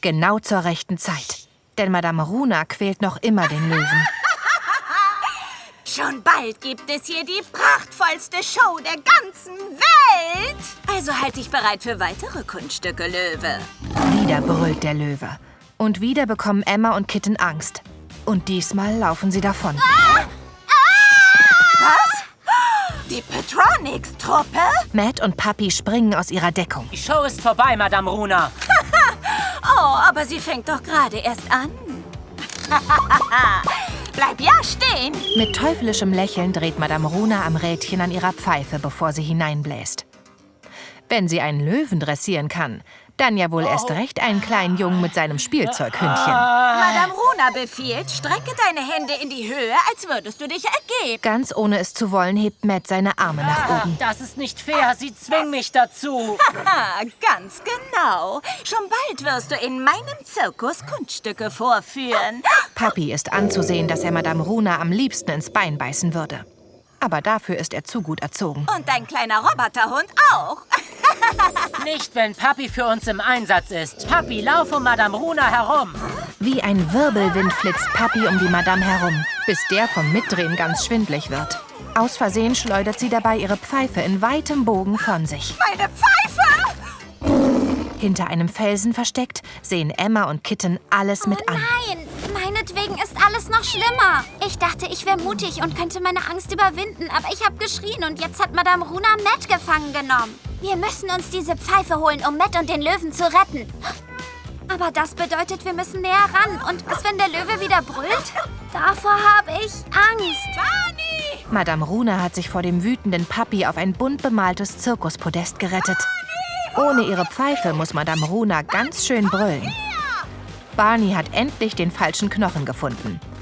Genau zur rechten Zeit. Denn Madame Runa quält noch immer den Löwen. Schon bald gibt es hier die prachtvollste Show der ganzen Welt. Also halt dich bereit für weitere Kunststücke, Löwe. Wieder brüllt der Löwe. Und wieder bekommen Emma und Kitten Angst. Und diesmal laufen sie davon. Was? Die Petronics-Truppe? Matt und Papi springen aus ihrer Deckung. Die Show ist vorbei, Madame Runa. Oh, aber sie fängt doch gerade erst an. Bleib ja stehen. Mit teuflischem Lächeln dreht Madame Runa am Rädchen an ihrer Pfeife, bevor sie hineinbläst. Wenn sie einen Löwen dressieren kann, dann ja wohl erst recht einen kleinen Jungen mit seinem Spielzeughündchen. Madame Runa befiehlt, strecke deine Hände in die Höhe, als würdest du dich ergeben. Ganz ohne es zu wollen, hebt Matt seine Arme nach oben. Das ist nicht fair. Sie zwingen mich dazu. Haha, ganz genau. Schon bald wirst du in meinem Zirkus Kunststücke vorführen. Papi ist anzusehen, dass er Madame Runa am liebsten ins Bein beißen würde. Aber dafür ist er zu gut erzogen. Und dein kleiner Roboterhund auch. Nicht, wenn Papi für uns im Einsatz ist. Papi, lauf um Madame Runa herum. Wie ein Wirbelwind flitzt Papi um die Madame herum, bis der vom Mitdrehen ganz schwindlig wird. Aus Versehen schleudert sie dabei ihre Pfeife in weitem Bogen von sich. Meine Pfeife! Hinter einem Felsen versteckt, sehen Emma und Kitten alles mit an. Nein, meinetwegen ist alles noch schlimmer. Ich dachte, ich wäre mutig und könnte meine Angst überwinden, aber ich habe geschrien und jetzt hat Madame Runa Matt gefangen genommen. Wir müssen uns diese Pfeife holen, um Matt und den Löwen zu retten. Aber das bedeutet, wir müssen näher ran. Und was, wenn der Löwe wieder brüllt? Davor habe ich Angst. Barney! Madame Runa hat sich vor dem wütenden Papi auf ein bunt bemaltes Zirkuspodest gerettet. Ohne ihre Pfeife muss Madame Runa ganz schön brüllen. Barney hat endlich den falschen Knochen gefunden.